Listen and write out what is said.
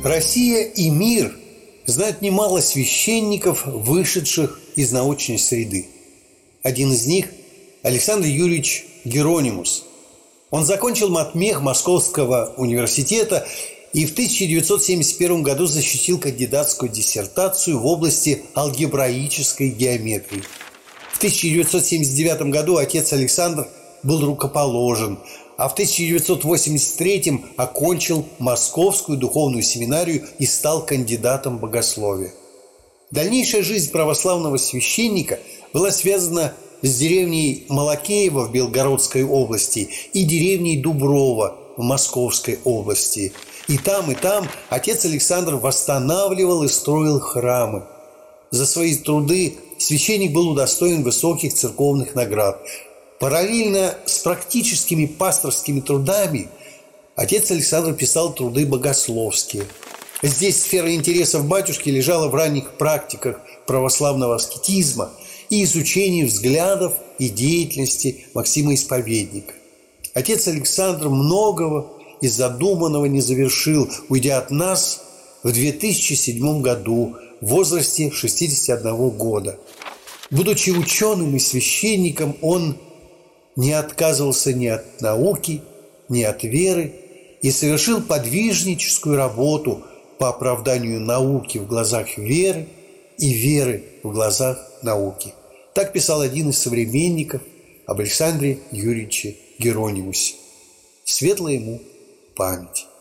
Россия и мир знают немало священников, вышедших из научной среды. Один из них – Александр Юрьевич Геронимус. Он закончил матмех Московского университета и в 1971 году защитил кандидатскую диссертацию в области алгебраической геометрии. В 1979 году отец Александр был рукоположен, а в 1983 окончил Московскую духовную семинарию и стал кандидатом богословия. Дальнейшая жизнь православного священника была связана с деревней Малакеево в Белгородской области и деревней Дуброво в Московской области. И там отец Александр восстанавливал и строил храмы. За свои труды священник был удостоен высоких церковных наград. Параллельно с практическими пасторскими трудами отец Александр писал труды богословские. Здесь сфера интересов батюшки лежала в ранних практиках православного аскетизма и изучении взглядов и деятельности Максима Исповедника. Отец Александр многого из задуманного не завершил, уйдя от нас в 2007 году в возрасте 61 года. Будучи ученым и священником, он не отказывался ни от науки, ни от веры и совершил подвижническую работу по оправданию науки в глазах веры и веры в глазах науки. Так писал один из современников об Александре Юрьевиче Геронимусе. Светлая ему память.